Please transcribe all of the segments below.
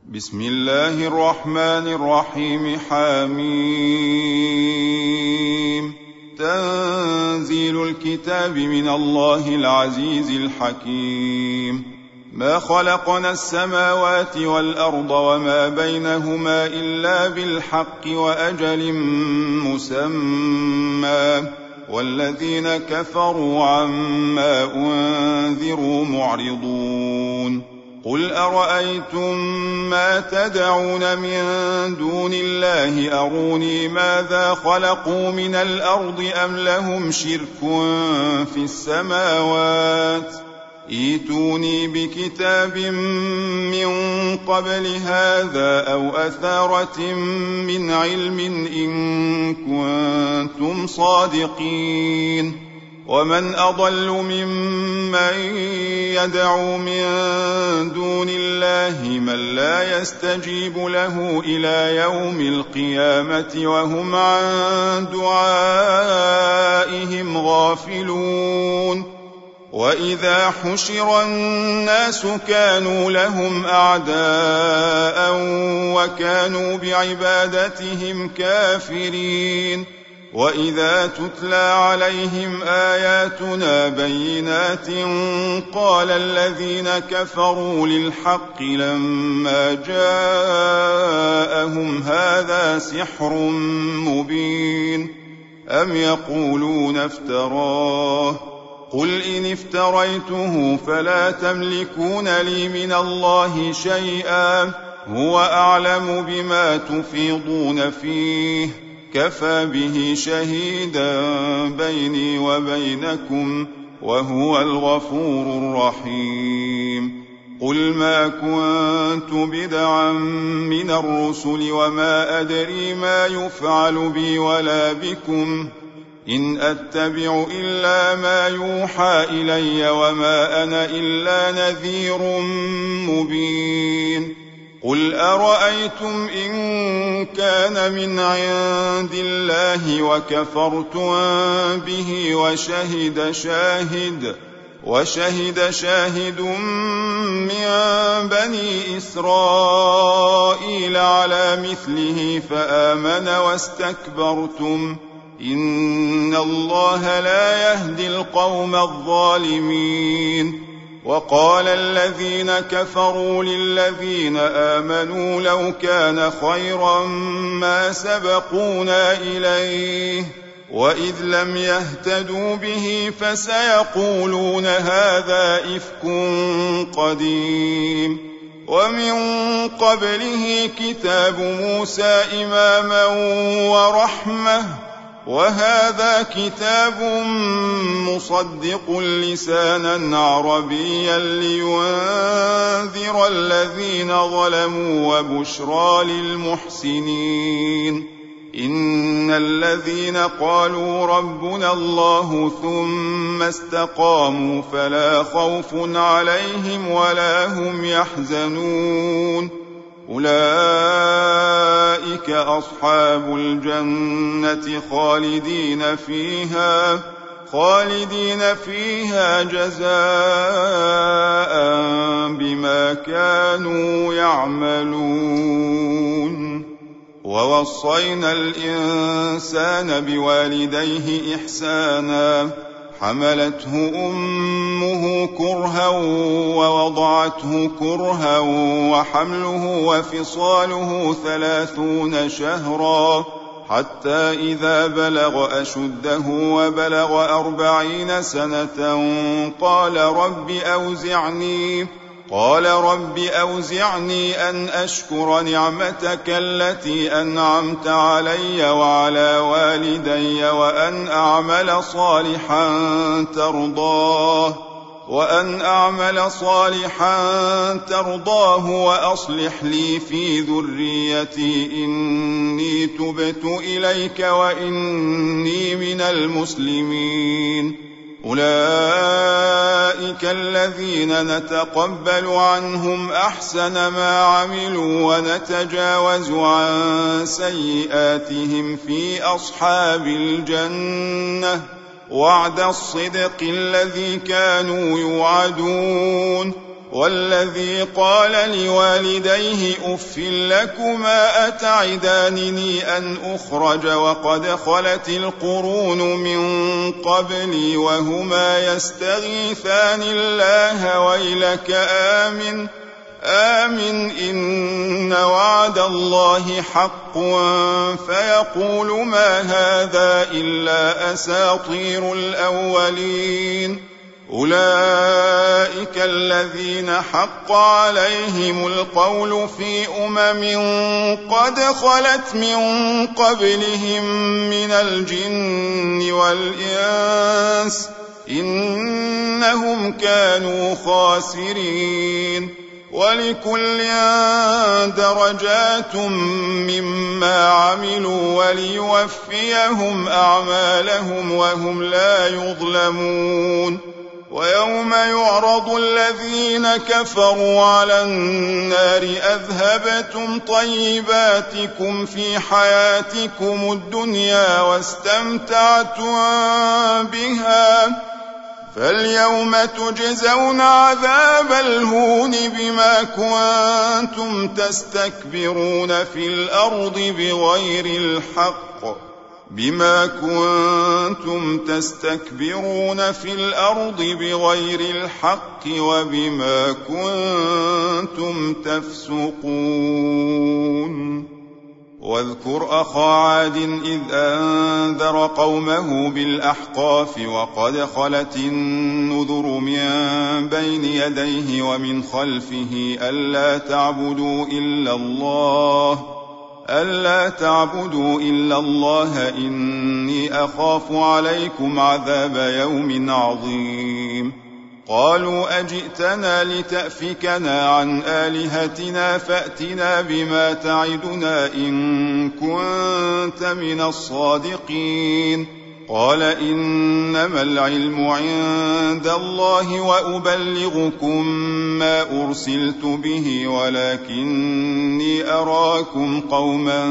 بسم الله الرحمن الرحيم. حميم. تنزيل الكتاب من الله العزيز الحكيم. ما خلقنا السماوات والأرض وما بينهما إلا بالحق وأجل مسمى، والذين كفروا عما أنذروا معرضون. قل أرأيتم ما تدعون من دون الله أروني ماذا خلقوا من الأرض أم لهم شرك في السماوات؟ ائتوني بكتاب من قبل هذا أو أثارة من علم إن كنتم صادقين. ومن أضل ممن يدعو من دون الله من لا يستجيب له إلى يوم القيامة وهم عن دعائهم غافلون. وإذا حشر الناس كانوا لهم أعداء وكانوا بعبادتهم كافرين. وإذا تتلى عليهم آياتنا بينات قال الذين كفروا للحق لما جاءهم هذا سحر مبين أم يقولون افتراه؟ قل إن افتريته فلا تملكون لي من الله شيئا هو أعلم بما تفيضون فيه كفى به شهيدا بيني وبينكم وهو الغفور الرحيم. قل ما كنت بدعا من الرسل وما أدري ما يفعل بي ولا بكم إن أتبع إلا ما يوحى إلي وما أنا إلا نذير مبين. قل أرأيتم إن كان من عند الله وكفرتم به وشهد شاهد من بني إسرائيل على مثله فآمن واستكبرتم إن الله لا يهدي القوم الظالمين. وقال الذين كفروا للذين آمنوا لو كان خيرا ما سبقونا إليه وإذ لم يهتدوا به فسيقولون هذا إفك قديم. ومن قبله كتاب موسى إماما ورحمة وهذا كتاب مصدق لسانا عربيا لينذر الذين ظلموا وبشرى للمحسنين. إن الذين قالوا ربنا الله ثم استقاموا فلا خوف عليهم ولا هم يحزنون. أولئك أصحاب الجنة خالدين فيها جزاء بما كانوا يعملون. ووصينا الإنسان بوالديه إحسانا حملته أمه كرها ووضعته كرها وحمله وفصاله 30 شهرا حتى إذا بلغ أشده وبلغ 40 سنة قال رب أوزعني أن أشكر نعمتك التي أنعمت علي وعلى والدي وأن أعمل صالحا ترضاه وأصلح لي في ذريتي إني تبت إليك وإني من المسلمين. أولئك الذين نتقبل عنهم أحسن ما عملوا ونتجاوز عن سيئاتهم في أصحاب الجنة وعد الصدق الذي كانوا يوعدون والذي قال لوالديه أف لكما أتعدانني أن أخرج وقد خلت القرون من قبلي وهما يستغيثان الله ويلك آمن إن وعد الله حق فيقول ما هذا إلا أساطير الأولين أولئك الذين حق عليهم القول في قد خلت من قبلهم من الجن والإنس إنهم كانوا خاسرين ولكل درجات مما عملوا وليوفيهم أعمالهم وهم لا يظلمون ويوم يعرض الذين كفروا على النار أذهبتم طيباتكم في حياتكم الدنيا واستمتعتم بها فاليوم تجزون عذاب الهون بما كنتم تستكبرون في الأرض بغير الحق وبما كنتم تفسقون واذكر أخا عاد إذ أنذر قومه بالأحقاف وقد خلت النذر من بين يديه ومن خلفه ألا تعبدوا إلا الله إني أخاف عليكم عذاب يوم عظيم قالوا أجئتنا لتأفكنا عن آلهتنا فأتنا بما تعدنا إن كنت من الصادقين قال إنما العلم عند الله وأبلغكم ما أرسلت به ولكني أراكم قوما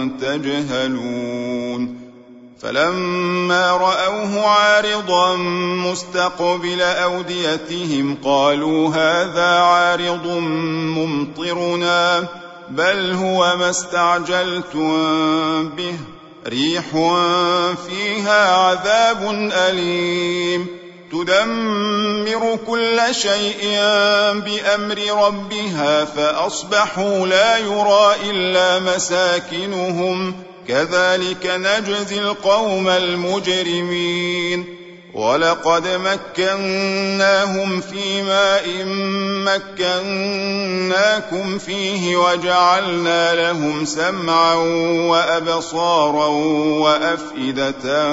تجهلون فلما رأوه عارضا مستقبل أوديتهم قالوا هذا عارض ممطرنا بل هو ما استعجلتم به ريح فيها عذاب أليم تدمر كل شيء بأمر ربها فأصبحوا لا يرى إلا مساكنهم كذلك نجزي القوم المجرمين ولقد مكناهم في ماء مكناكم فيه وجعلنا لهم سمعا وأبصارا وأفئدة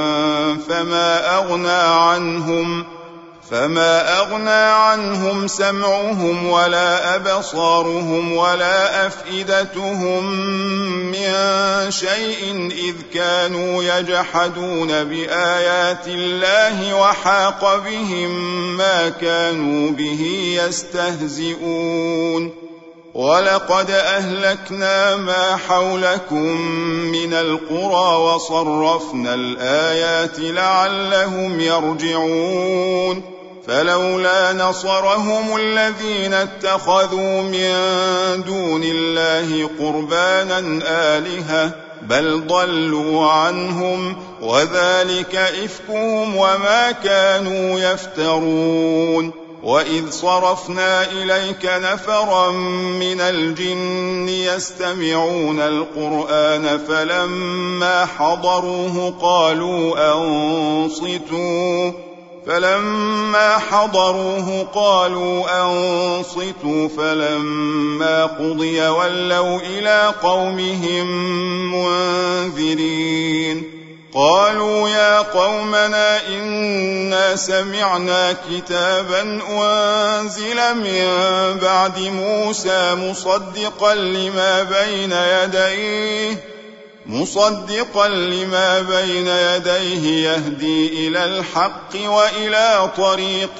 فما أغنى عنهم سمعهم ولا أبصارهم ولا أفئدتهم من شيء إذ كانوا يجحدون بآيات الله وحاق بهم ما كانوا به يستهزئون ولقد أهلكنا ما حولكم من القرى وصرفنا الآيات لعلهم يرجعون فلولا نصرهم الذين اتخذوا من دون الله قربانا آلهة بل ضلوا عنهم وذلك إفكهم وما كانوا يفترون وإذ صرفنا إليك نفرا من الجن يستمعون القرآن فلما حضروه قالوا أنصتوا فلما قضي ولوا إلى قومهم منذرين قالوا يا قومنا إنا سمعنا كتابا أنزل من بعد موسى مصدقا لما بين يديه يهدي إلى الحق وإلى طريق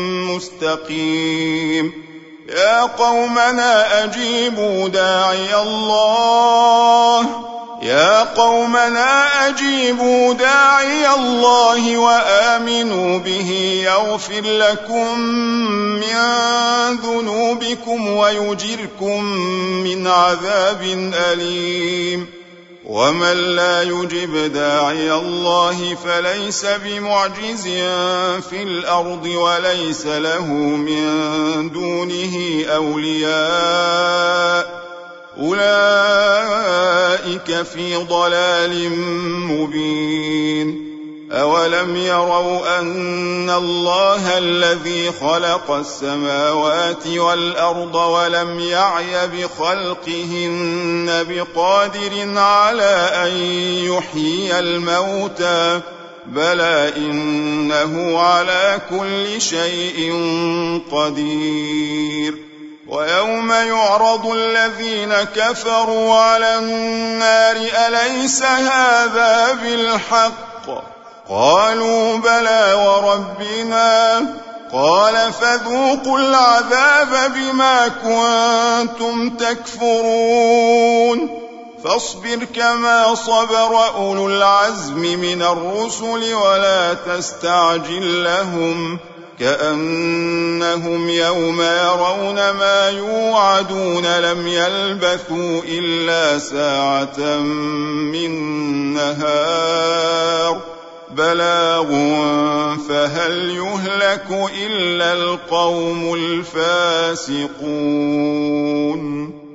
مستقيم يا قومنا أجيبوا داعي الله يا قومنا أجيبوا داعي الله وآمنوا به يغفر لكم من ذنوبكم ويجركم من عذاب أليم ومن لا يجب داعي الله فليس بمعجز في الأرض وليس له من دونه أولياء أولئك في ضلال مبين أولم يروا أن الله الذي خلق السماوات والأرض ولم يعي بخلقهن بقادر على أن يحيي الموتى بلى إنه على كل شيء قدير ويوم يعرض الذين كفروا على النار أليس هذا بالحق قالوا بلى وربنا قال فذوقوا العذاب بما كنتم تكفرون فاصبر كما صبر أولو العزم من الرسل ولا تستعجل لهم كأنهم يوم يرون ما يوعدون لم يلبثوا إلا ساعة من نهار بلاغ فهل يهلك إلا القوم الفاسقون